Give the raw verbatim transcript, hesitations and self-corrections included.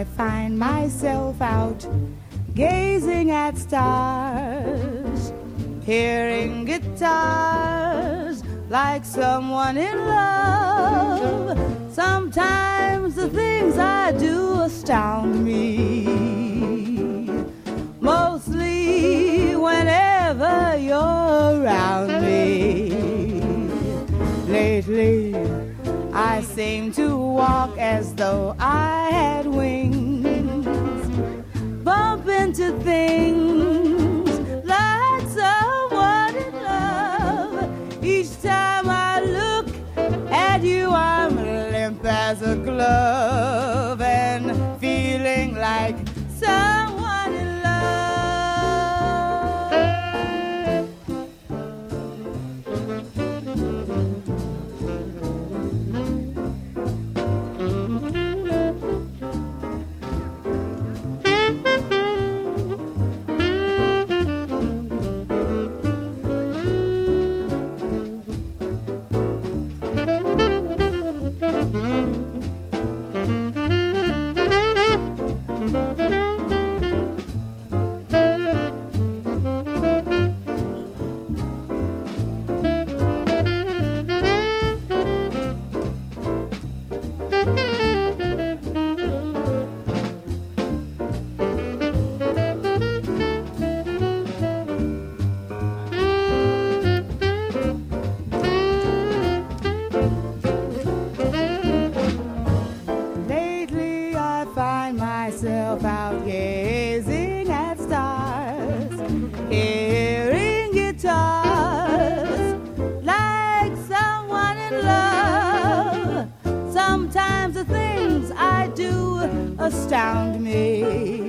I find myself out gazing at stars, hearing guitars like someone in love. Sometimes the things I do astound me, mostly whenever you're around me. Lately I seem to walk as though I had wings, bump into things like someone in love. Each time I look at you, I'm limp as a glove and feeling like someone in love. Out gazing at stars, hearing guitars like someone in love. Sometimes the things I do astound me,